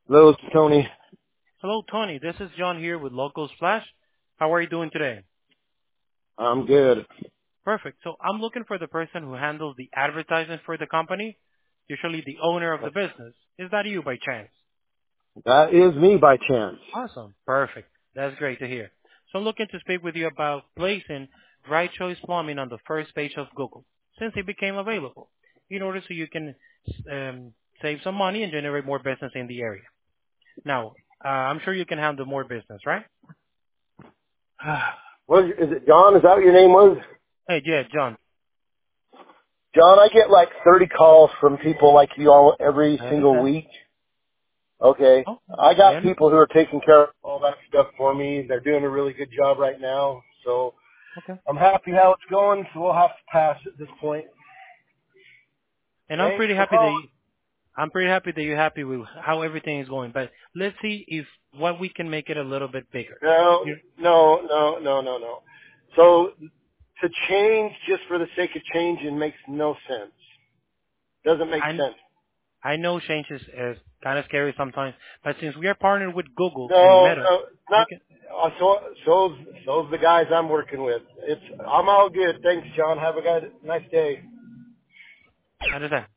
Hello, it's Tony. Hello, Tony. This is John here with Local Splash. How are you doing today? I'm good. Perfect. So I'm looking for the person who handles the advertising for the company, usually the owner of the business. Is that you by chance? That is me by chance. Awesome. Perfect. That's great to hear. So I'm looking to speak with you about placing Right Choice Plumbing on the first page of Google since it became available in order so you can save some money and generate more business in the area. Now, I'm sure you can handle more business, right? What is it, John? Is that what your name was? Hey, yeah, John. John, I get like 30 calls from people like you all every I single understand. week. Okay. Oh, I I got understand. people who are taking care of all that stuff for me. They're doing a really good job right now. So Okay. I'm happy how it's going, so we'll have to pass at this point. And Thanks for calling. I'm pretty happy that you're happy with how everything is going. But let's see if what we can make it a little bit bigger. No, You, no, no, no, no, no. So to change just for the sake of changing makes no sense. Doesn't make I sense. I know change is kind of scary sometimes, but since we are partnered with Google and No, Meta, no, we not. can So's the guys I'm working with. I'm all good. Thanks, John. Have a nice day. understand.